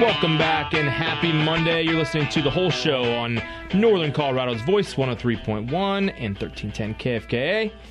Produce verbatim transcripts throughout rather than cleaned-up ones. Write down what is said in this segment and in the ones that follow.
Welcome back and happy Monday. You're listening to The Whole Show on Northern Colorado's Voice, one oh three point one and thirteen ten K F K A.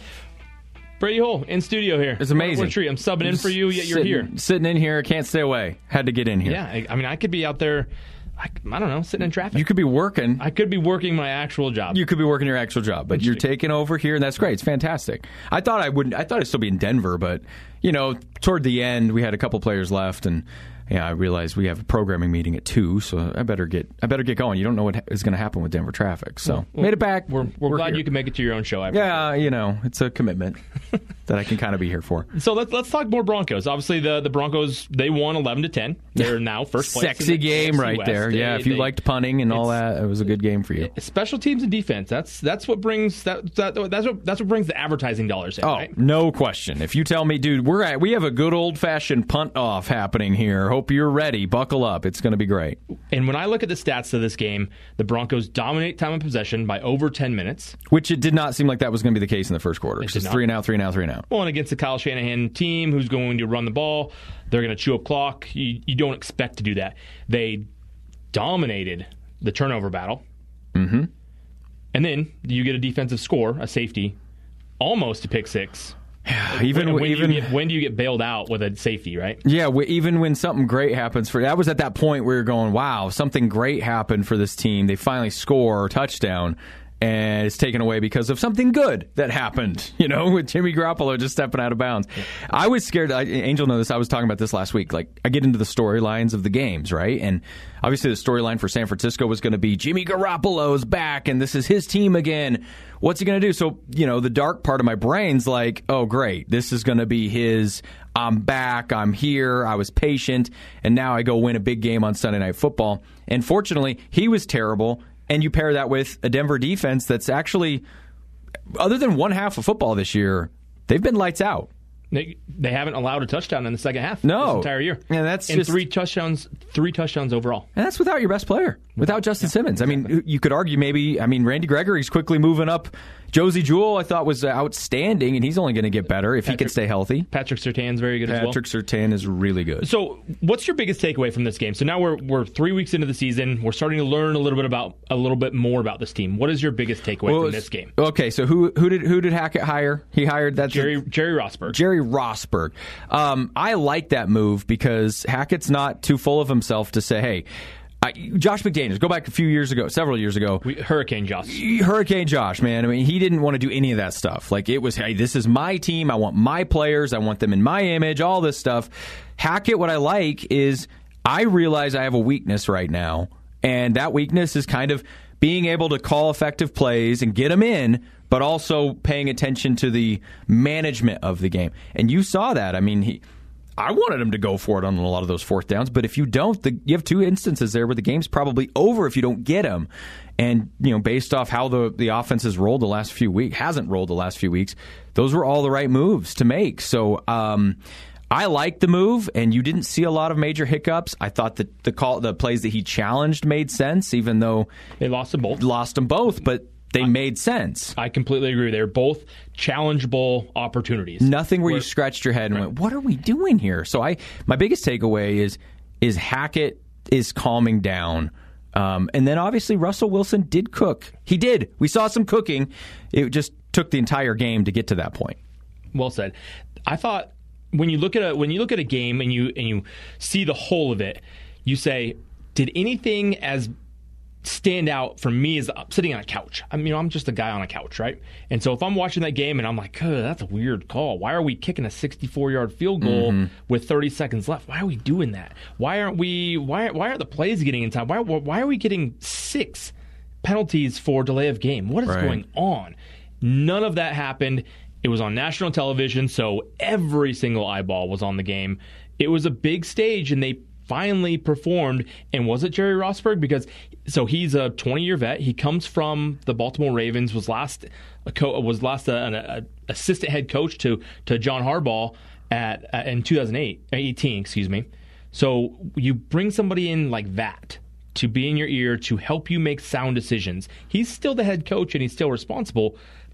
Brady Hole in studio here. It's amazing. What a treat. I'm subbing in for you, yet you're sitting, here. Sitting in here, can't stay away. Had to get in here. Yeah, I, I mean, I could be out there, I, I don't know, sitting in traffic. You could be working. I could be working my actual job. You could be working your actual job, but you're taking over here, and that's great. It's fantastic. I thought I wouldn't. I thought I'd still be in Denver, but you know, toward the end, we had a couple players left, and yeah, I realized we have a programming meeting at two, so I better get I better get going. You don't know what is going to happen with Denver traffic, so well, made it back. We're, we're, we're glad here. you can make it to your own show. Yeah, you know, it's a commitment that I can kind of be here for. So let's let's talk more Broncos. Obviously, the, the Broncos, they won eleven to ten. They're now first place. Sexy in the game A F C right West. there. They, yeah, if you they, liked punting and all that, it was a good game for you. Special teams and defense. That's that's what brings that, that that's what that's what brings the advertising dollars in. Oh, right? no question. If you tell me, dude, we're at we have a good old fashioned punt off happening here. Hope you're ready. Buckle up. It's going to be great. And when I look at the stats of this game, the Broncos dominate time of possession by over ten minutes. Which it did not seem like that was going to be the case in the first quarter. It It's did just not. three and out, three and out, three and out. Well, and against the Kyle Shanahan team who's going to run the ball, they're going to chew up clock. You, you don't expect to do that. They dominated the turnover battle. Mm-hmm. And then you get a defensive score, a safety, almost a pick six. Yeah, even when, when, even do you get, when do you get bailed out with a safety, right? yeah, we, even when something great happens for that was at that point where you're going, wow, something great happened for this team. They finally score a touchdown, and it's taken away because of something good that happened. You know, with Jimmy Garoppolo just stepping out of bounds. Yeah. I was scared. I, Angel knows this. I was talking about this last week. Like, I get into the storylines of the games, right? And obviously, the storyline for San Francisco was going to be Jimmy Garoppolo's back, and this is his team again. What's he going to do? So, you know, the dark part of my brain's like, oh, great. This is going to be his, I'm back, I'm here, I was patient, and now I go win a big game on Sunday Night Football. And fortunately, he was terrible, and you pair that with a Denver defense that's actually, other than one half of football this year, they've been lights out. They, they haven't allowed a touchdown in the second half no. this entire year. And that's and just, three touchdowns, three touchdowns overall. And that's without your best player, without Justin yeah, Simmons. Exactly. I mean, you could argue maybe, I mean, Randy Gregory's quickly moving up. Josie Jewell, I thought, was outstanding, and he's only going to get better if Patrick, he can stay healthy. Patrick Surtain's very good Patrick as well. Patrick Surtain is really good. So, what's your biggest takeaway from this game? So now we're we're three weeks into the season. We're starting to learn a little bit about a little bit more about this team. What is your biggest takeaway well, from this game? Okay, so who who did who did Hackett hire? He hired that Jerry Jerry Rosburg. Jerry Rosburg. Um, I like that move because Hackett's not too full of himself to say, hey. I, Josh McDaniels, go back a few years ago, several years ago. We, Hurricane Josh. Hurricane Josh, man. I mean, he didn't want to do any of that stuff. Like, it was, hey, this is my team. I want my players. I want them in my image, all this stuff. Hackett, what I like is I realize I have a weakness right now, and that weakness is kind of being able to call effective plays and get them in, but also paying attention to the management of the game. And you saw that. I mean, he... I wanted him to go for it on a lot of those fourth downs, but if you don't, the, you have two instances there where the game's probably over if you don't get him. And, you know, based off how the, the offense has rolled the last few weeks, hasn't rolled the last few weeks, those were all the right moves to make. So um, I like the move, and you didn't see a lot of major hiccups. I thought that the call, the plays that he challenged made sense, even though they lost them both. Lost them both, but they made sense. I completely agree. They're both challengeable opportunities. Nothing where, where you scratched your head and right. went, what are we doing here? So I, my biggest takeaway is is Hackett is calming down. Um, and then obviously Russell Wilson did cook. He did. We saw some cooking. It just took the entire game to get to that point. Well said. I thought when you look at a when you look at a game and you and you see the whole of it, you say, did anything as stand out for me as sitting on a couch? I mean, you know, I'm just a guy on a couch, right? And so if I'm watching that game and I'm like, oh, that's a weird call. Why are we kicking a sixty-four-yard field goal mm-hmm. with thirty seconds left? Why are we doing that? Why aren't we? Why why aren't the plays getting in time? Why why are we getting six penalties for delay of game? What is right. going on? None of that happened. It was on national television, so every single eyeball was on the game. It was a big stage, and they finally performed. And was it Jerry Rosburg? Because so he's a twenty-year vet. He comes from the Baltimore Ravens. Was last a co- was last a, an a, assistant head coach to to John Harbaugh at, at in two thousand eighteen. Excuse me. So you bring somebody in like that to be in your ear to help you make sound decisions. He's still the head coach and he's still responsible.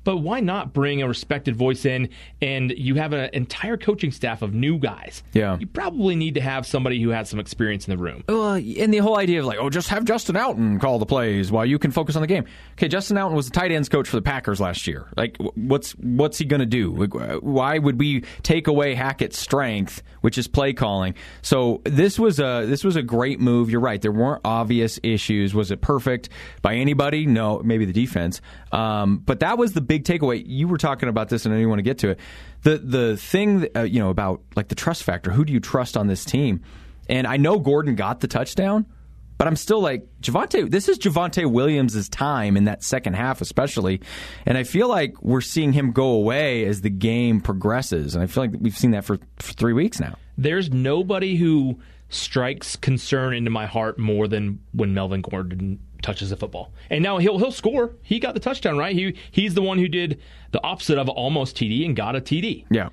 But why not bring a respected voice in, and you have an entire coaching staff of new guys? Yeah. You probably need to have somebody who has some experience in the room. Well, and the whole idea of like, oh, just have Justin Outten call the plays while you can focus on the game. Okay, Justin Outten was the tight ends coach for the Packers last year. Like, what's what's he going to do? Like, why would we take away Hackett's strength, which is play calling? So this was a this was a great move. You're right. There weren't obvious issues. Was it perfect by anybody? No, maybe the defense. Um, but that was the big takeaway. You were talking about this, and I didn't want to get to it. The the thing that, uh, you know about like the trust factor. Who do you trust on this team? And I know Gordon got the touchdown, but I'm still like Javonte. This is Javonte Williams' time in that second half, especially, and I feel like we're seeing him go away as the game progresses. And I feel like we've seen that for, for three weeks now. There's nobody who strikes concern into my heart more than when Melvin Gordon touches the football. And now he'll he'll score. He got the touchdown, right? He he's the one who did the opposite of almost T D and got a T D. Yeah.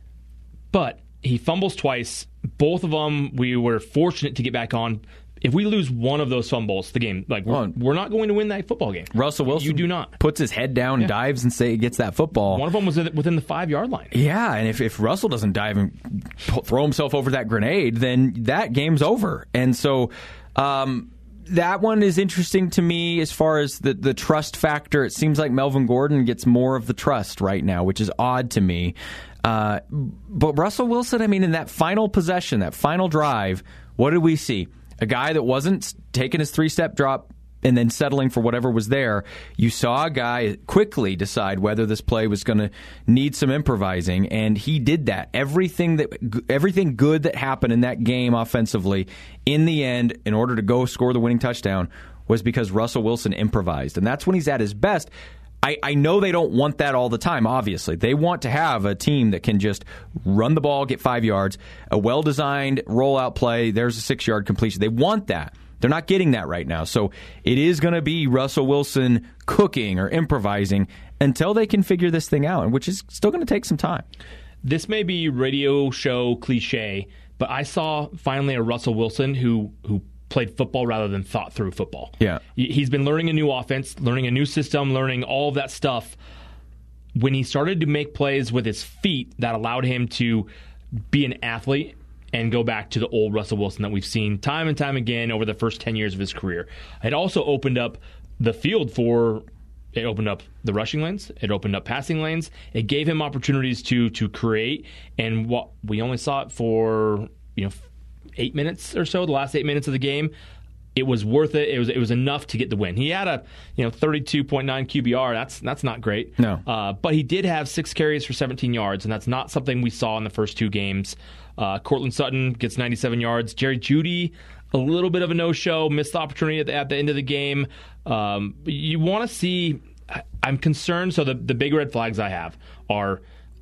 But he fumbles twice. Both of them we were fortunate to get back on. If we lose one of those fumbles, the game, like we're, we're not going to win that football game. Russell Wilson, you do not puts his head down, yeah. dives, and say gets that football. One of them was within the five yard line. Yeah, and if, if Russell doesn't dive and throw himself over that grenade, then that game's over. And so um, that one is interesting to me as far as the the trust factor. It seems like Melvin Gordon gets more of the trust right now, which is odd to me. Uh, but Russell Wilson, I mean, in that final possession, that final drive, what did we see? A guy that wasn't taking his three-step drop and then settling for whatever was there. You saw a guy quickly decide whether this play was going to need some improvising, and he did that. Everything that everything good that happened in that game offensively, in the end, in order to go score the winning touchdown, was because Russell Wilson improvised. And that's when he's at his best. I, I know they don't want that all the time, obviously. They want to have a team that can just run the ball, get five yards, a well-designed rollout play, there's a six-yard completion. They want that. They're not getting that right now. So it is going to be Russell Wilson cooking or improvising until they can figure this thing out, which is still going to take some time. This may be radio show cliche, but I saw finally a Russell Wilson who who played football rather than thought through football. Yeah. He's been learning a new offense, learning a new system, learning all of that stuff. When he started to make plays with his feet, that allowed him to be an athlete and go back to the old Russell Wilson that we've seen time and time again over the first ten years of his career. It also opened up the field for, it opened up the rushing lanes, it opened up passing lanes, it gave him opportunities to to create, and what we only saw it for, you know, eight minutes or so, the last eight minutes of the game. It was worth it. It was it was enough to get the win. He had a you know thirty-two point nine Q B R. That's that's not great. No. Uh, but he did have six carries for seventeen yards, and that's not something we saw in the first two games. Uh, Cortland Sutton gets ninety-seven yards. Jerry Jeudy, a little bit of a no-show, missed the opportunity at the, at the end of the game. Um, you want to see. I'm concerned. So the the big red flags I have are,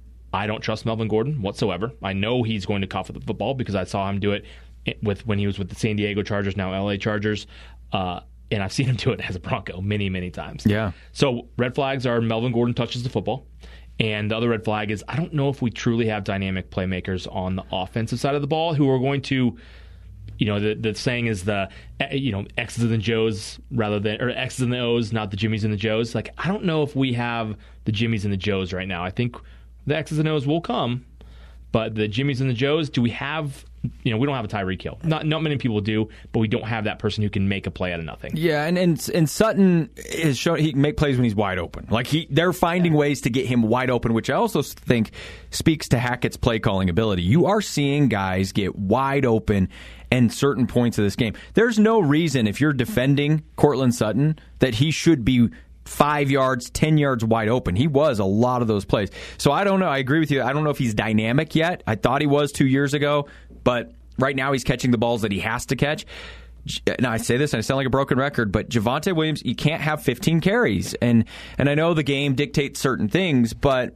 I don't trust Melvin Gordon whatsoever. I know he's going to cough at the football because I saw him do it with when he was with the San Diego Chargers, now L A Chargers, uh, and I've seen him do it as a Bronco many, many times. Yeah. So red flags are Melvin Gordon touches the football, and the other red flag is I don't know if we truly have dynamic playmakers on the offensive side of the ball who are going to, you know, the the saying is the you know X's and the Joes rather than or X's and the O's, not the Jimmys and the Joes. Like I don't know if we have the Jimmys and the Joes right now. I think the X's and O's will come, but the Jimmys and the Joes, do we have? You know, we don't have a Tyreek Hill. Not not many people do, but we don't have that person who can make a play out of nothing. Yeah, and and, and Sutton has shown he can make plays when he's wide open. Like he, they're finding ways to get him wide open, which I also think speaks to Hackett's play calling ability. You are seeing guys get wide open in certain points of this game. There's no reason if you're defending Cortland Sutton that he should be five yards, ten yards wide open. He was a lot of those plays. So I don't know. I agree with you. I don't know if he's dynamic yet. I thought he was two years ago, but right now he's catching the balls that he has to catch. Now I say this and I sound like a broken record, but Javonte Williams, you can't have fifteen carries. And and I know the game dictates certain things, but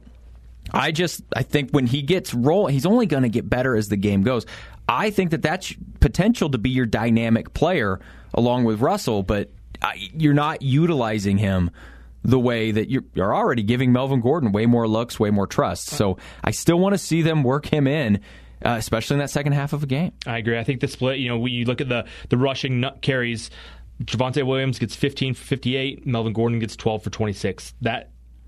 I just I think when he gets rolling, he's only going to get better as the game goes. I think that that's potential to be your dynamic player along with Russell, but you're not utilizing him the way that you're, you're already giving Melvin Gordon way more looks, way more trust. So I still want to see them work him in, uh, especially in that second half of a game. I agree. I think the split, you know, when you look at the, the rushing nut carries, Javonte Williams gets fifteen for fifty-eight, Melvin Gordon gets twelve for twenty-six. That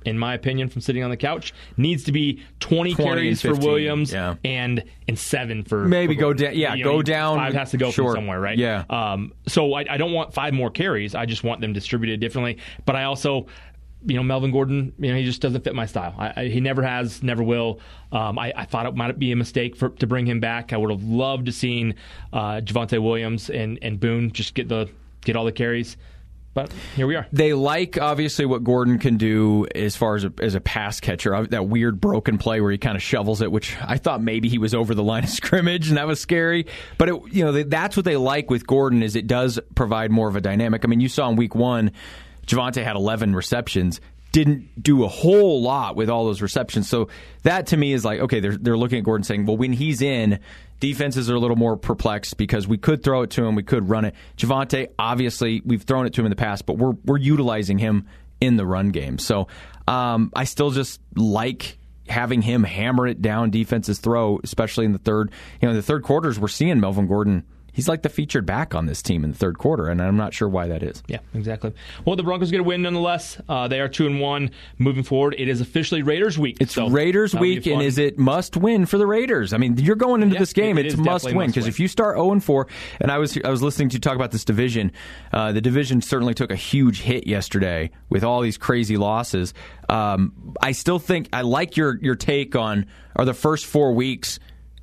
in my opinion, from sitting on the couch, needs to be twenty, twenty carries and for Williams yeah. and and seven for maybe for, go down. Yeah, you go know, down. Five has to go sure. from somewhere, right? Yeah. Um, so I, I don't want five more carries. I just want them distributed differently. But I also, you know, Melvin Gordon, you know, he just doesn't fit my style. I, I, he never has, never will. Um, I, I thought it might be a mistake for to bring him back. I would have loved to seen uh, Javonte Williams and, and Boone just get the get all the carries. But here we are. They like, obviously, what Gordon can do as far as a, as a pass catcher. That weird broken play where he kind of shovels it, which I thought maybe he was over the line of scrimmage, and that was scary. But, it, you know, that's what they like with Gordon, is it does provide more of a dynamic. I mean, you saw in week one, Javonte had eleven receptions. Didn't do a whole lot with all those receptions. So that, to me, is like, okay, they're, they're looking at Gordon saying, well, when he's in, defenses are a little more perplexed because we could throw it to him, we could run it. Javonte, obviously, we've thrown it to him in the past, but we're we're utilizing him in the run game. So um, I still just like having him hammer it down defense's throw, especially in the third. You know, in the third quarters, we're seeing Melvin Gordon. He's like the featured back on this team in the third quarter, and I'm not sure why that is. Yeah, exactly. Well, the Broncos get a win nonetheless. Uh, they are two and one moving forward. It is officially Raiders week. It's so Raiders week, and is it must win for the Raiders? I mean, you're going into yeah, this game; it, it it's must win because if you start zero and four, and I was I was listening to you talk about this division. Uh, the division certainly took a huge hit yesterday with all these crazy losses. Um, I still think I like your your take on are the first four weeks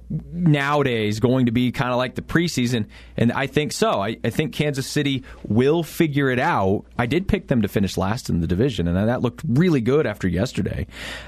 nowadays going to be kind of like the preseason, and I think so. I, I think Kansas City will figure it out. I did pick them to finish last in the division, and that looked really good after yesterday.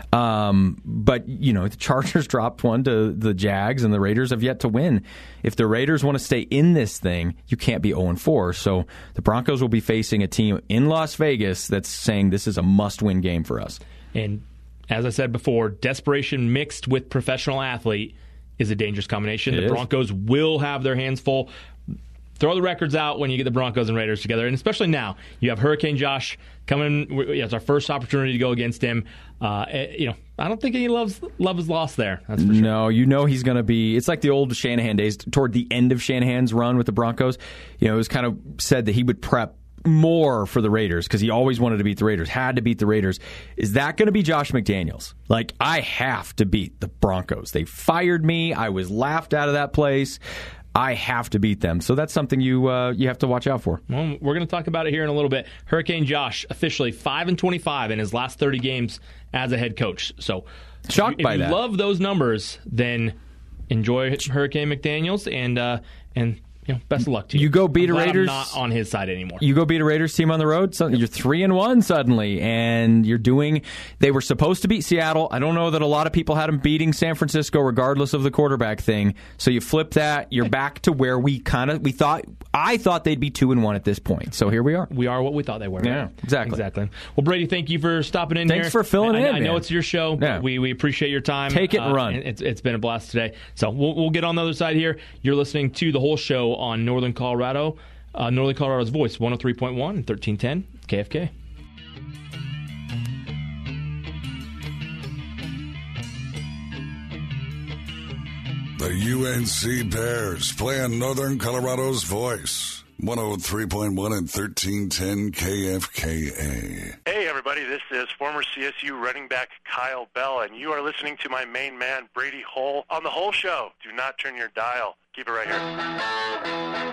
Um, but, you know, the Chargers dropped one to the Jags, and the Raiders have yet to win. If the Raiders want to stay in this thing, you can't be oh and four. So the Broncos will be facing a team in Las Vegas that's saying this is a must-win game for us. And as I said before, desperation mixed with professional athlete is a dangerous combination. It the is. Broncos will have their hands full. Throw the records out when you get the Broncos and Raiders together, and especially now. You have Hurricane Josh coming. It's our first opportunity to go against him. Uh, you know, I don't think any loves love is lost there. That's for sure. No, you know he's going to be. It's like the old Shanahan days. Toward the end of Shanahan's run with the Broncos, you know, it was kind of said that he would prep more for the Raiders because he always wanted to beat the Raiders, had to beat the Raiders. Is that going to be Josh McDaniels? Like, I have to beat the Broncos. They fired me. I was laughed out of that place. I have to beat them. So that's something you uh, you have to watch out for. Well, we're going to talk about it here in a little bit. Hurricane Josh, officially five and twenty-five in his last thirty games as a head coach. So shocked if by you that. love those numbers, then enjoy Hurricane McDaniels and uh, and you know, best of luck to you. You go beat I'm a glad Raiders. I'm not on his side anymore. You go beat a Raiders team on the road. So you're three and one suddenly, and you're doing. They were supposed to beat Seattle. I don't know that a lot of people had them beating San Francisco, regardless of the quarterback thing. So you flip that. You're back to where we kind of we thought. I thought they'd be two and one at this point. So here we are. We are what we thought they were. Yeah, right? exactly. Exactly. Well, Brady, thank you for stopping in Thanks here. for filling I, in, I, I know man. it's your show. But Yeah. we we appreciate your time. Take it and Uh, run. It's it's been a blast today. So we'll we'll get on the other side here. You're listening to the whole show on Northern Colorado, uh, Northern Colorado's Voice, one oh three point one and thirteen ten K F K. The U N C Bears playing Northern Colorado's Voice. one oh three point one and thirteen ten K F K A. Hey everybody, this is former C S U running back Kyle Bell, and you are listening to my main man, Brady Hull, on The Whole Show. Do not turn your dial. Keep it right here.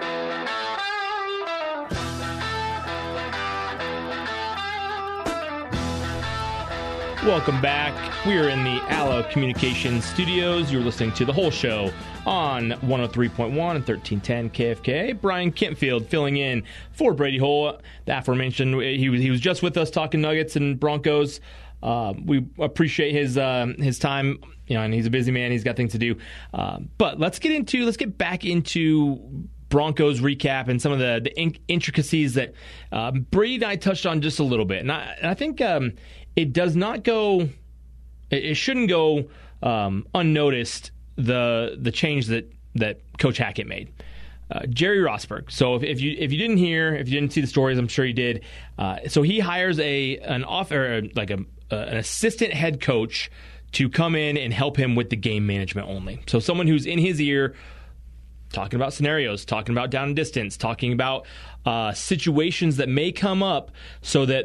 Welcome back. We are in the Allo Communications Studios. You're listening to the whole show on one oh three point one and thirteen ten K F K. Brian Kentfield filling in for Brady Hull. The aforementioned, he was he was just with us talking Nuggets and Broncos. Uh, we appreciate his uh, his time. You know, and he's a busy man. He's got things to do. Uh, but let's get into let's get back into Broncos recap and some of the, the in- intricacies that uh, Brady and I touched on just a little bit. And I, and I think um, it does not go, it, it shouldn't go um, unnoticed, the the change that, that Coach Hackett made. Uh, Jerry Rosberg. So if, if you if you didn't hear, if you didn't see the stories, I'm sure you did. Uh, so he hires a an off or like a uh, an assistant head coach to come in and help him with the game management only. So someone who's in his ear, talking about scenarios, talking about down and distance, talking about uh, situations that may come up, so that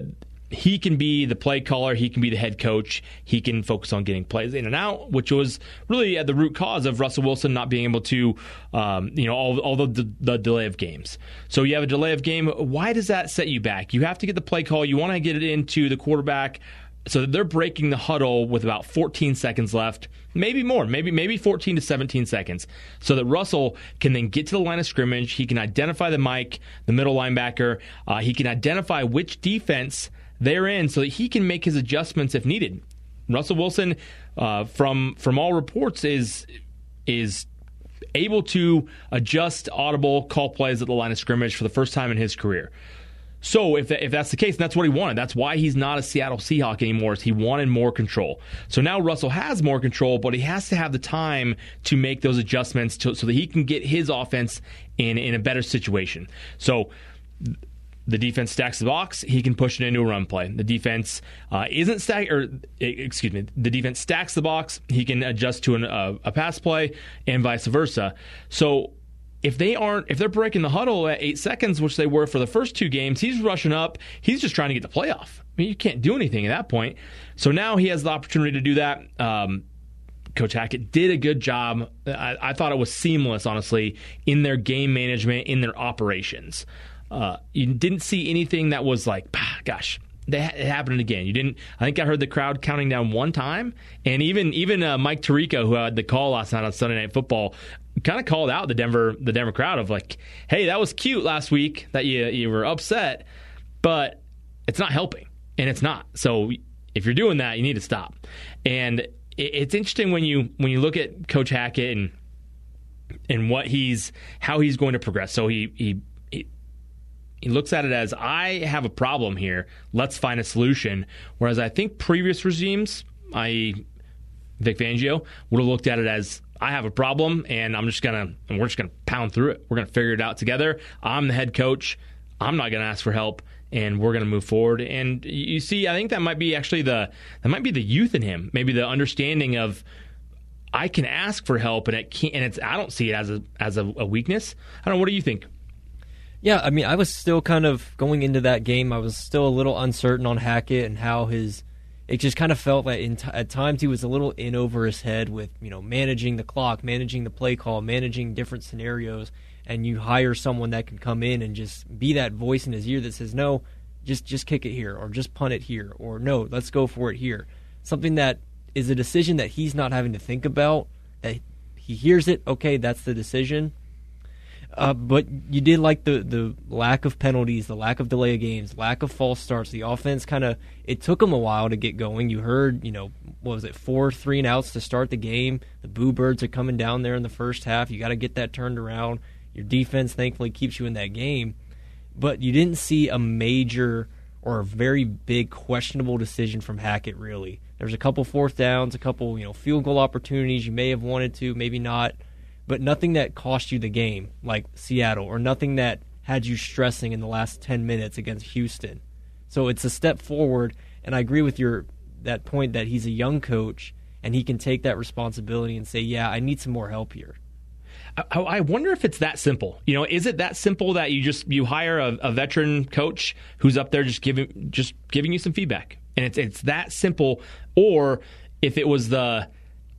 he can be the play caller, he can be the head coach, he can focus on getting plays in and out, which was really at the root cause of Russell Wilson not being able to, um, you know, all, all the, the, the delay of games. So you have a delay of game. Why does that set you back? You have to get the play call. You want to get it into the quarterback so that they're breaking the huddle with about fourteen seconds left, maybe more, maybe maybe fourteen to seventeen seconds, so that Russell can then get to the line of scrimmage. He can identify the Mike, the middle linebacker. Uh, he can identify which defense they're in so that he can make his adjustments if needed. Russell Wilson, uh, from from all reports, is is able to adjust audible call plays at the line of scrimmage for the first time in his career. So if if that's the case, and that's what he wanted. That's why he's not a Seattle Seahawk anymore, is he wanted more control. So now Russell has more control, but he has to have the time to make those adjustments to, so that he can get his offense in, in a better situation. So the defense stacks the box, he can push it into a run play. The defense uh, isn't stack, or excuse me, the defense stacks the box, he can adjust to an, uh, a pass play, and vice versa. So if they aren't, if they're breaking the huddle at eight seconds, which they were for the first two games, he's rushing up. He's just trying to get the playoff. I mean, you can't do anything at that point. So now he has the opportunity to do that. Um, Coach Hackett did a good job. I, I thought it was seamless, honestly, in their game management, in their operations. Uh, you didn't see anything that was like, bah, gosh, that it happened again. You didn't. I think I heard the crowd counting down one time, and even even uh, Mike Tirico, who had the call last night on Sunday Night Football, kind of called out the Denver the Denver crowd of like, hey, that was cute last week that you you were upset, but it's not helping, and it's not. So if you're doing that, you need to stop. And it, it's interesting when you when you look at Coach Hackett and and what he's how he's going to progress. So he he. He looks at it as, I have a problem here. Let's find a solution. Whereas I think previous regimes, that is. Vic Fangio, would have looked at it as, I have a problem, and I'm just gonna, and we're just gonna pound through it. We're gonna figure it out together. I'm the head coach. I'm not gonna ask for help, and we're gonna move forward. And you see, I think that might be actually the that might be the youth in him. Maybe the understanding of, I can ask for help, and it can't. And it's I don't see it as a as a, a weakness. I don't know. What do you think? Yeah, I mean, I was still kind of going into that game. I was still a little uncertain on Hackett and how his. It just kind of felt like in t- at times he was a little in over his head with, you know, managing the clock, managing the play call, managing different scenarios, and you hire someone that can come in and just be that voice in his ear that says, no, just just kick it here, or just punt it here, or no, let's go for it here. Something that is a decision that he's not having to think about, that he hears it, okay, that's the decision. Uh, but you did like the, the lack of penalties, the lack of delay of games, lack of false starts. The offense kind of, it took them a while to get going. You heard, you know, what was it, four three and outs to start the game. The Boo Birds are coming down there in the first half. You got to get that turned around. Your defense, thankfully, keeps you in that game. But you didn't see a major or a very big questionable decision from Hackett, really. There's a couple fourth downs, a couple, you know, field goal opportunities you may have wanted to, maybe not. But nothing that cost you the game, like Seattle, or nothing that had you stressing in the last ten minutes against Houston. So it's a step forward, and I agree with your that point that he's a young coach, and he can take that responsibility and say, yeah, I need some more help here. I, I wonder if it's that simple. You know, is it that simple that you just you hire a, a veteran coach who's up there just giving just giving you some feedback, and it's it's that simple, or if it was the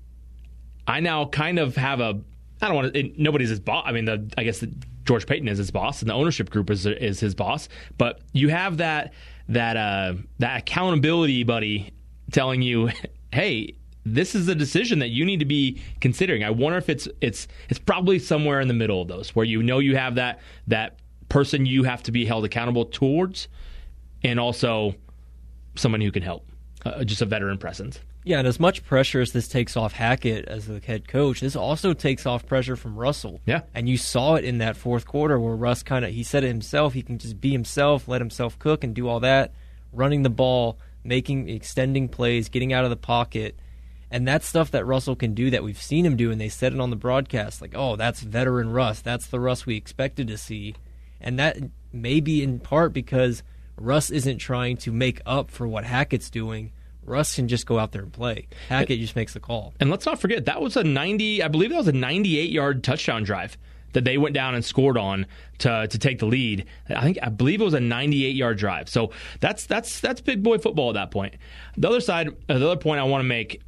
I now kind of have a I don't want to. It, nobody's his boss. I mean, the, I guess the, George Payton is his boss, and the ownership group is is his boss. But you have that that uh, that accountability buddy telling you, "Hey, this is a decision that you need to be considering." I wonder if it's it's it's probably somewhere in the middle of those, where you know you have that that person you have to be held accountable towards, and also someone who can help, uh, just a veteran presence. Yeah, and as much pressure as this takes off Hackett as the head coach, this also takes off pressure from Russell. Yeah. And you saw it in that fourth quarter where Russ kind of, he said it himself, he can just be himself, let himself cook and do all that, running the ball, making, extending plays, getting out of the pocket. And that's stuff that Russell can do that we've seen him do, and they said it on the broadcast, like, oh, that's veteran Russ. That's the Russ we expected to see. And that may be in part because Russ isn't trying to make up for what Hackett's doing. Russ can just go out there and play. Hackett just makes the call. And let's not forget, that was a ninety, I believe that was a ninety-eight yard touchdown drive that they went down and scored on to to take the lead. I think I believe it was a ninety-eight yard drive. So that's that's that's big boy football at that point. The other side, the other point I want to make.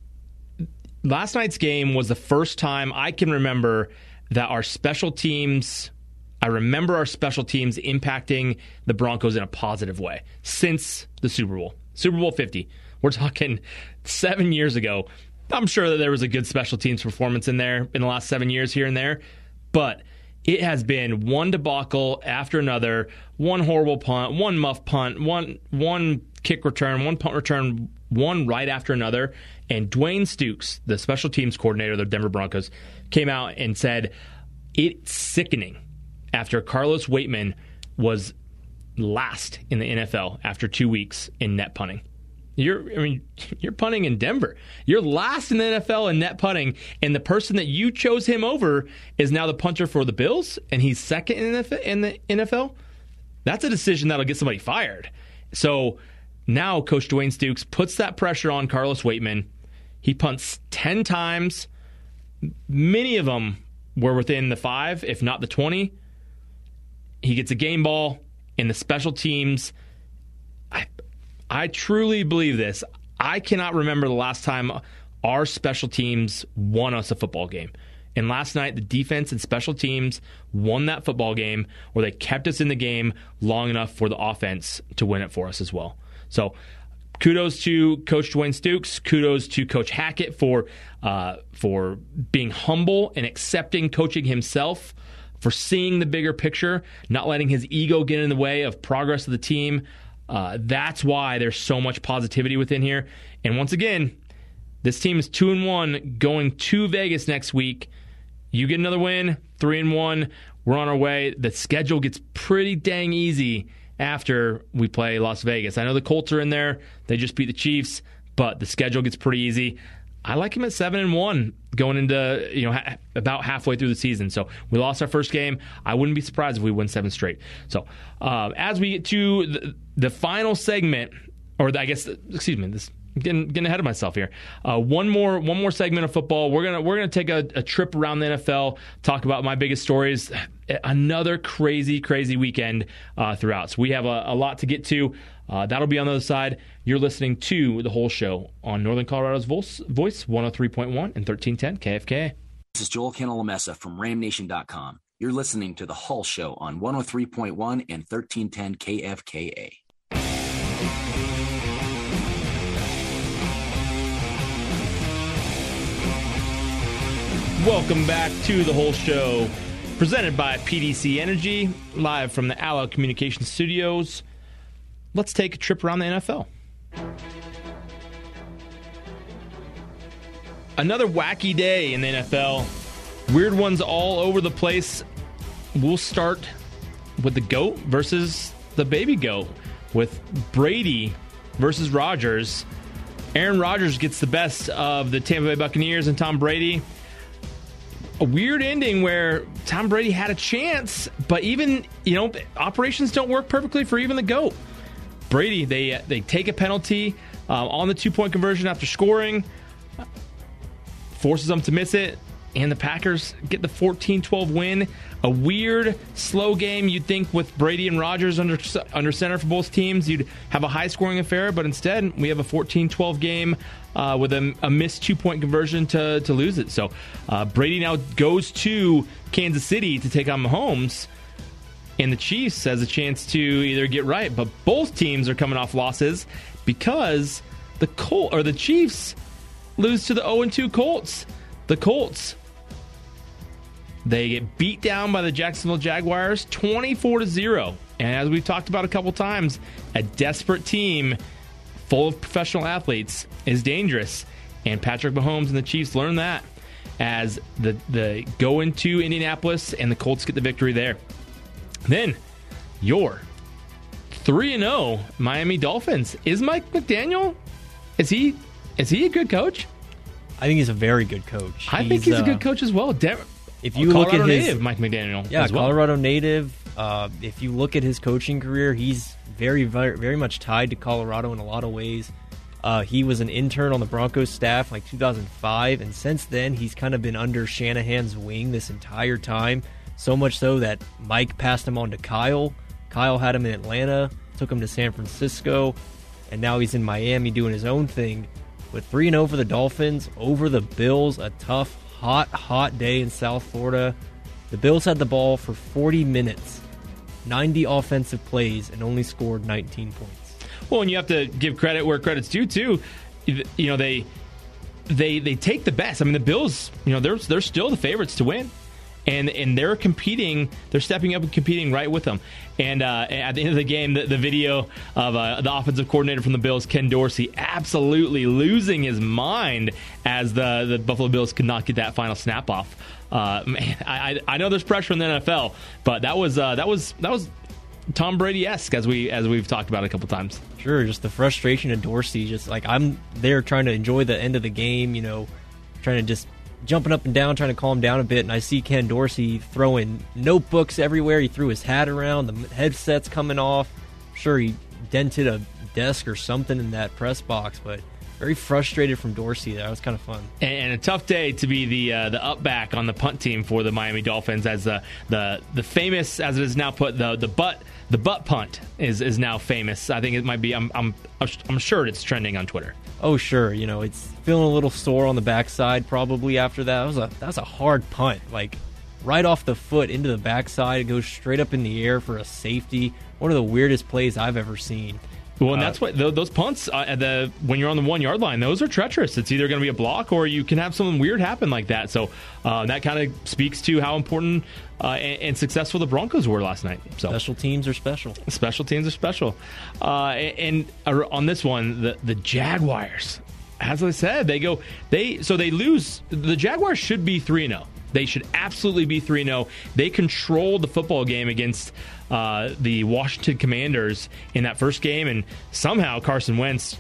Last night's game was the first time I can remember that our special teams. I remember our special teams impacting the Broncos in a positive way since the Super Bowl, Super Bowl fifty. We're talking seven years ago. I'm sure that there was a good special teams performance in there in the last seven years here and there, but it has been one debacle after another, one horrible punt, one muff punt, one one kick return, one punt return, one right after another. And Dwayne Stukes, the special teams coordinator of the Denver Broncos, came out and said, it's sickening after Carlos Waitman was last in the N F L after two weeks in net punting. You're, I mean, you're punting in Denver. You're last in the N F L in net punting, and the person that you chose him over is now the punter for the Bills, and he's second in the N F L. That's a decision that'll get somebody fired. So now Coach Dwayne Stukes puts that pressure on Carlos Waitman. He punts ten times. Many of them were within the five, if not the twenty. He gets a game ball, and the special teams. I, I truly believe this. I cannot remember the last time our special teams won us a football game. And last night, the defense and special teams won that football game, where they kept us in the game long enough for the offense to win it for us as well. So kudos to Coach Dwayne Stukes. Kudos to Coach Hackett for uh, for being humble and accepting coaching himself, for seeing the bigger picture, not letting his ego get in the way of progress of the team. Uh, that's why there's so much positivity within here. And once again, this team is two and one going to Vegas next week. You get another win, three and one. We're on our way. The schedule gets pretty dang easy after we play Las Vegas. I know the Colts are in there. They just beat the Chiefs, but the schedule gets pretty easy. I like him at seven and one going into, you know, ha- about halfway through the season. So we lost our first game. I wouldn't be surprised if we win seven straight. So uh, as we get to the, the final segment, or the, I guess, excuse me, this getting getting ahead of myself here. Uh, one more one more segment of football. We're gonna we're gonna take a, a trip around the N F L, talk about my biggest stories. Another crazy crazy weekend uh, throughout. So we have a, a lot to get to. Uh, that'll be on the other side. You're listening to The Whole Show on Northern Colorado's Voice, Voice one oh three point one and thirteen ten K F K A. This is Joel Cantalamessa from Ram Nation dot com. You're listening to The Hull Show on one oh three point one and thirteen ten K F K A. Welcome back to The Whole Show, presented by P D C Energy, live from the Allo Communications Studios. Let's take a trip around the N F L. Another wacky day in the N F L. Weird ones all over the place. We'll start with the GOAT versus the baby GOAT, with Brady versus Rodgers. Aaron Rodgers gets the best of the Tampa Bay Buccaneers and Tom Brady. A weird ending where Tom Brady had a chance, but even, you know, operations don't work perfectly for even the GOAT. Brady, they they take a penalty uh, on the two-point conversion after scoring, forces them to miss it, and the Packers get the fourteen twelve win. A weird, slow game. You'd think with Brady and Rodgers under under center for both teams, you'd have a high-scoring affair, but instead we have a fourteen twelve game uh, with a, a missed two-point conversion to, to lose it. So uh, Brady now goes to Kansas City to take on Mahomes. And the Chiefs has a chance to either get right, but both teams are coming off losses because the Col- or the Chiefs lose to the oh and two Colts. The Colts, they get beat down by the Jacksonville Jaguars twenty-four to zero. And as we've talked about a couple times, a desperate team full of professional athletes is dangerous. And Patrick Mahomes and the Chiefs learn that as the, the go into Indianapolis and the Colts get the victory there. Then, your three and oh Miami Dolphins. Is Mike McDaniel, is he is he a good coach? I think he's a very good coach. I he's, think he's uh, a good coach as well. De- if you Colorado look at his native, Mike McDaniel, yeah, as well. Colorado native. Uh, if you look at his coaching career, he's very, very, very much tied to Colorado in a lot of ways. Uh, he was an intern on the Broncos staff like two thousand five, and since then he's kind of been under Shanahan's wing this entire time. So much so that Mike passed him on to Kyle. Kyle had him in Atlanta, took him to San Francisco, and now he's in Miami doing his own thing. With three and oh for the Dolphins over the Bills, a tough, hot, hot day in South Florida. The Bills had the ball for forty minutes, ninety offensive plays, and only scored nineteen points. Well, and you have to give credit where credit's due, too. You know, they they they take the best. I mean, the Bills, you know, they're they're still the favorites to win. And and they're competing, they're stepping up and competing right with them. And uh, at the end of the game, the, the video of uh, the offensive coordinator from the Bills, Ken Dorsey, absolutely losing his mind as the, the Buffalo Bills could not get that final snap off. Uh, man, I, I know there's pressure in the N F L, but that was uh, that was that was Tom Brady-esque as we as we've talked about a couple times. Sure, just the frustration of Dorsey. Just like I'm there trying to enjoy the end of the game, you know, trying to just. Jumping up and down, trying to calm down a bit, and I see Ken Dorsey throwing notebooks everywhere. He threw his hat around, the headset's coming off. I'm sure he dented a desk or something in that press box, but very frustrated from Dorsey. That was kind of fun. And a tough day to be the uh, the up back on the punt team for the Miami Dolphins, as the the, the famous, as it is now put, the the butt the butt punt is is now famous. I think it might be. I'm I'm I'm sure it's trending on Twitter. Oh sure, you know it's feeling a little sore on the backside probably after that. That was a that was a hard punt, like right off the foot into the backside. It goes straight up in the air for a safety. One of the weirdest plays I've ever seen. Well, and that's what those punts uh, at the when you're on the one yard line, those are treacherous. It's either going to be a block or you can have something weird happen like that. So uh, that kind of speaks to how important uh, and, and successful the Broncos were last night. So special teams are special. Special teams are special. Uh, and, and on this one, the the Jaguars, as I said, they go they so they lose. The Jaguars should be three and zero. They should absolutely be three and oh. They controlled the football game against uh, the Washington Commanders in that first game, and somehow Carson Wentz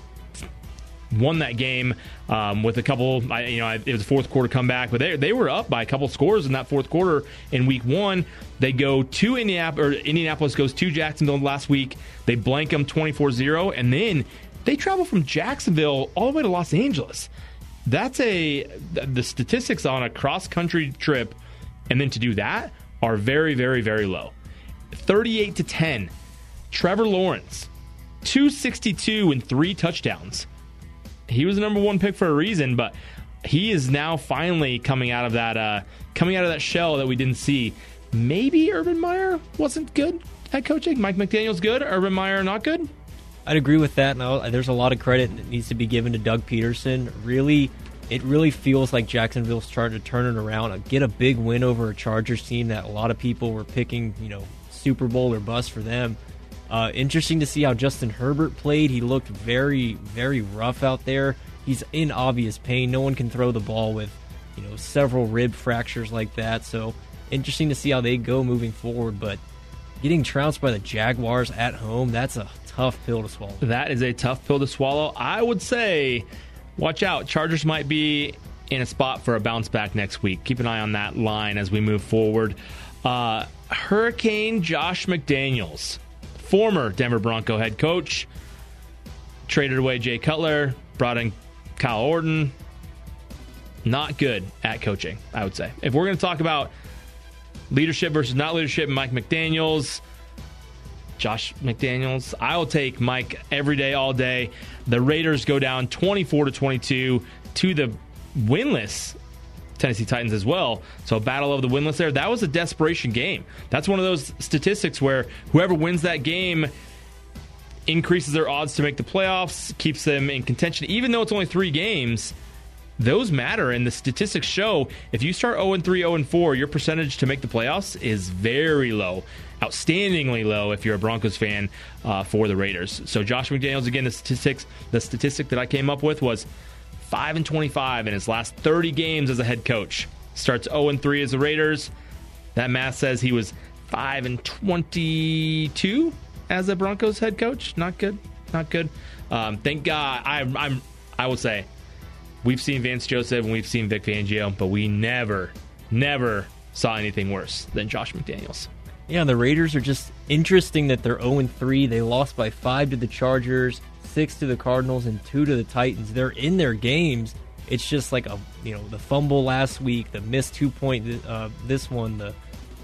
won that game um, with a couple, you know, it was a fourth quarter comeback, but they they were up by a couple scores in that fourth quarter in week one. They go to Indianapolis, or Indianapolis goes to Jacksonville last week. They blank them twenty-four zero, and then they travel from Jacksonville all the way to Los Angeles. That's a the statistics on a cross-country trip, and then to do that are very, very, very low. thirty-eight to ten. Trevor Lawrence, two sixty-two and three touchdowns. He was the number one pick for a reason, but he is now finally coming out of that uh, coming out of that shell that we didn't see. Maybe Urban Meyer wasn't good at coaching. Mike McDaniel's good. Urban Meyer not good. I'd agree with that. Now, there's a lot of credit that needs to be given to Doug Peterson. Really, it really feels like Jacksonville's trying to turn it around, get a big win over a Chargers team that a lot of people were picking, you know, Super Bowl or bust for them. Uh, interesting to see how Justin Herbert played. He looked very, very rough out there. He's in obvious pain. No one can throw the ball with, you know, several rib fractures like that. So interesting to see how they go moving forward. But getting trounced by the Jaguars at home, that's a tough pill to swallow. That is a tough pill to swallow. I would say, watch out. Chargers might be in a spot for a bounce back next week. Keep an eye on that line as we move forward. Uh, Hurricane Josh McDaniels, former Denver Bronco head coach, traded away Jay Cutler, brought in Kyle Orton. Not good at coaching, I would say. If we're going to talk about leadership versus not leadership, Mike McDaniels, Josh McDaniels, I will take Mike every day, all day. The Raiders go down twenty-four to twenty-two to the winless Tennessee Titans as well. So a battle of the winless there. That was a desperation game. That's one of those statistics where whoever wins that game increases their odds to make the playoffs, keeps them in contention. Even though it's only three games, those matter, and the statistics show if you start oh and three, oh and four, your percentage to make the playoffs is very low. Outstandingly low if you're a Broncos fan uh, for the Raiders. So Josh McDaniels, again, the statistics, the statistic that I came up with was five and twenty-five in his last thirty games as a head coach. Starts oh and three as the Raiders. That math says he was five and twenty-two as a Broncos head coach. Not good. Not good. Um, thank God. I, I'm. I will say, we've seen Vance Joseph and we've seen Vic Fangio, but we never, never saw anything worse than Josh McDaniels. Yeah, the Raiders are just interesting that they're oh and three. They lost by five to the Chargers, six to the Cardinals, and two to the Titans. They're in their games. It's just like a you know the fumble last week, the missed two point uh, this one, the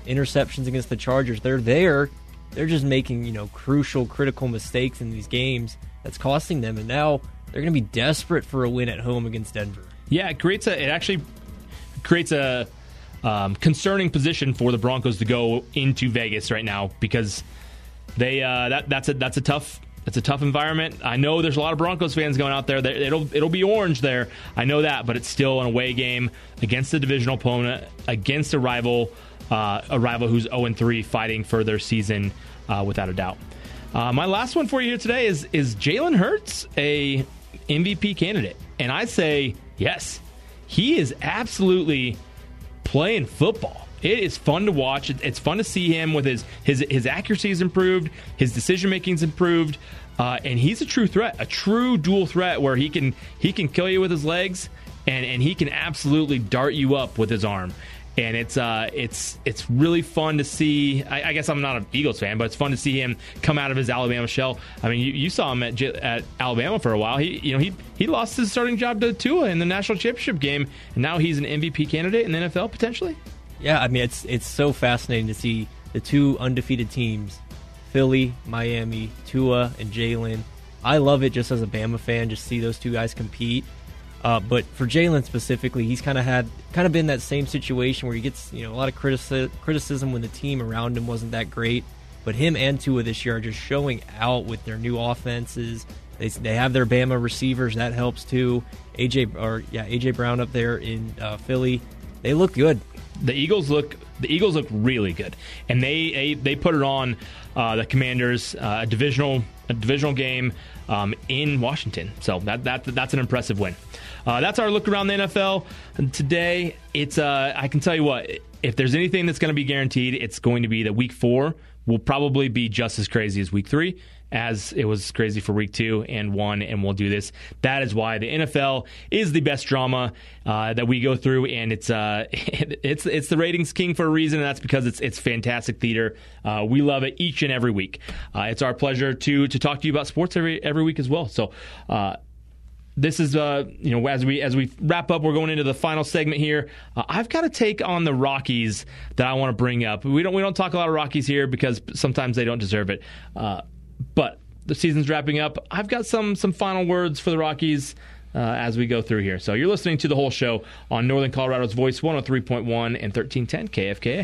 interceptions against the Chargers. They're there. They're just making, you know, crucial, critical mistakes in these games that's costing them. And now they're going to be desperate for a win at home against Denver. Yeah, it creates a. It actually creates a um, concerning position for the Broncos to go into Vegas right now because they uh, that that's a that's a tough. It's a tough environment. I know there's a lot of Broncos fans going out there. It'll it'll be orange there. I know that, but it's still an away game against a divisional opponent, against a rival, uh, a rival who's oh and three, fighting for their season uh, without a doubt. Uh, my last one for you here today is is Jalen Hurts a M V P candidate? And I say yes. He is absolutely playing football. It is fun to watch. It's fun to see him with his his his accuracy is improved, his decision making is improved, uh, and he's a true threat, a true dual threat where he can he can kill you with his legs, and, and he can absolutely dart you up with his arm. And it's uh it's it's really fun to see. I, I guess I'm not an Eagles fan, but it's fun to see him come out of his Alabama shell. I mean, you, you saw him at at Alabama for a while. He you know he he lost his starting job to Tua in the national championship game, and now he's an M V P candidate in the N F L potentially. Yeah, I mean, it's it's so fascinating to see the two undefeated teams, Philly, Miami, Tua, and Jalen. I love it just as a Bama fan, just see those two guys compete. Uh, but for Jalen specifically, he's kind of had kind of been that same situation where he gets you know a lot of critici- criticism when the team around him wasn't that great. But him and Tua this year are just showing out with their new offenses. They they have their Bama receivers, that helps too. A J or yeah A J Brown up there in uh, Philly, they look good. The Eagles look the Eagles look really good, and they they, they put it on uh, the Commanders, uh, a divisional a divisional game um, in Washington. So that that that's an impressive win. Uh, that's our look around the N F L today. It's uh, I can tell you what, if there's anything that's going to be guaranteed, it's going to be that Week Four will probably be just as crazy as Week Three, as it was crazy for Week Two and One, and we'll do this. That is why the N F L is the best drama uh, that we go through, and it's uh, it's it's the ratings king for a reason, and that's because it's it's fantastic theater. Uh, we love it each and every week. Uh, it's our pleasure to to talk to you about sports every every week as well. So. Uh, This is, uh, you know, as we as we wrap up, we're going into the final segment here. Uh, I've got a take on the Rockies that I want to bring up. We don't we don't talk a lot of Rockies here because sometimes they don't deserve it. Uh, but the season's wrapping up. I've got some some final words for the Rockies uh, as we go through here. So you're listening to the whole show on Northern Colorado's Voice, one oh three point one and thirteen ten K F K A.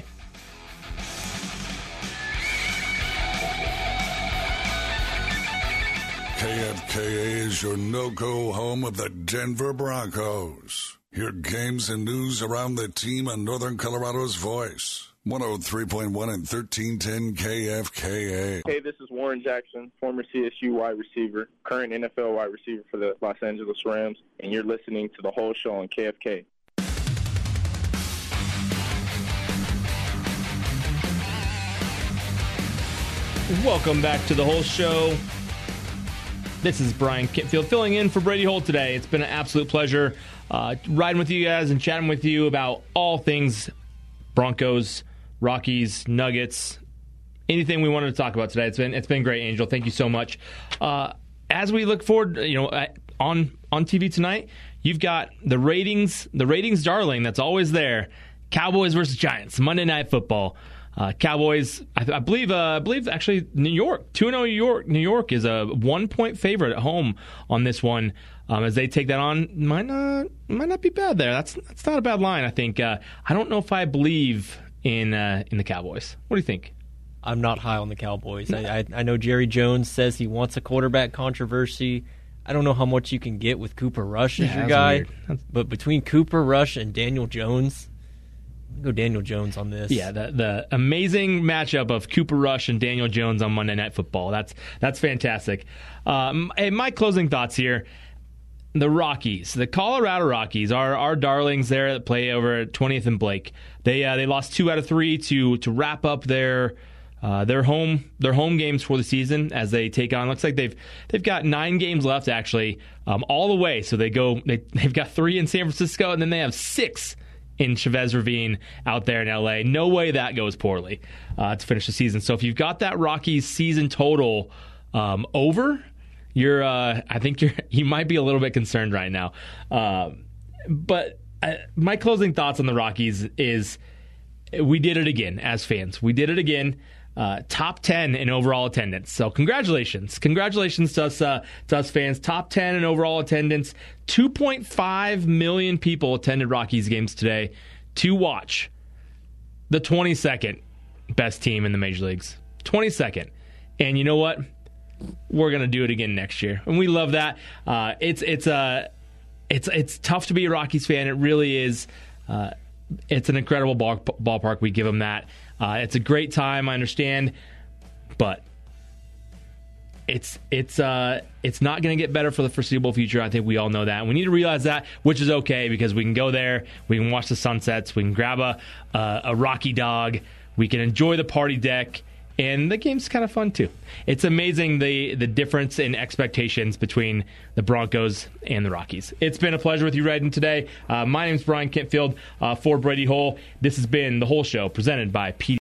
K F K A is your no-go home of the Denver Broncos. Hear games and news around the team on Northern Colorado's Voice. one oh three point one and thirteen ten K F K A. Hey, this is Warren Jackson, former C S U wide receiver, current N F L wide receiver for the Los Angeles Rams, and you're listening to the whole show on K F K. Welcome back to the whole show. This is Brian Kitfield filling in for Brady Holt today. It's been an absolute pleasure uh, riding with you guys and chatting with you about all things Broncos, Rockies, Nuggets, anything we wanted to talk about today. It's been it's been great, Angel. Thank you so much. Uh, as we look forward, you know, on on T V tonight, you've got the ratings, the ratings darling that's always there. Cowboys versus Giants, Monday Night Football. Uh, Cowboys, I, I believe, uh, I believe actually New York, two and oh New York. New York is a one-point favorite at home on this one. Um, as they take that on, might not might not be bad there. That's that's not a bad line, I think. Uh, I don't know if I believe in uh, in the Cowboys. What do you think? I'm not high on the Cowboys. No. I, I, I know Jerry Jones says he wants a quarterback controversy. I don't know how much you can get with Cooper Rush as yeah, your guy, weird. But between Cooper Rush and Daniel Jones. Go Daniel Jones on this. Yeah, the the amazing matchup of Cooper Rush and Daniel Jones on Monday Night Football. That's that's fantastic. Um, and my closing thoughts here: the Rockies, the Colorado Rockies, our our darlings there that play over at twentieth and Blake. They uh, they lost two out of three to to wrap up their uh, their home their home games for the season as they take on. Looks like they've they've got nine games left actually, um, all the way. So they go they they've got three in San Francisco and then they have six in Chavez Ravine out there in L A. No way that goes poorly uh, to finish the season. So if you've got that Rockies season total um, over, you're uh, I think you're you might be a little bit concerned right now. Um, but uh, my closing thoughts on the Rockies is we did it again as fans. We did it again. Uh, top ten in overall attendance. So congratulations. Congratulations to us, uh, to us fans. Top ten in overall attendance. two point five million people attended Rockies games today to watch the twenty-second best team in the major leagues. twenty-second. And you know what? We're going to do it again next year. And we love that. Uh, it's it's uh, it's it's tough to be a Rockies fan. It really is. Uh, it's an incredible ball, ballpark. We give them that. Uh, it's a great time, I understand, but it's it's uh, it's not going to get better for the foreseeable future. I think we all know that. And we need to realize that, which is okay because we can go there, we can watch the sunsets, we can grab a uh, a Rocky dog, we can enjoy the party deck, and the game's kind of fun too. It's amazing the the difference in expectations between the Broncos and the Rockies. It's been a pleasure with you, Redden, today. Uh, my name's Brian Kentfield uh, for Brady Hole. This has been The Whole Show, presented by P D.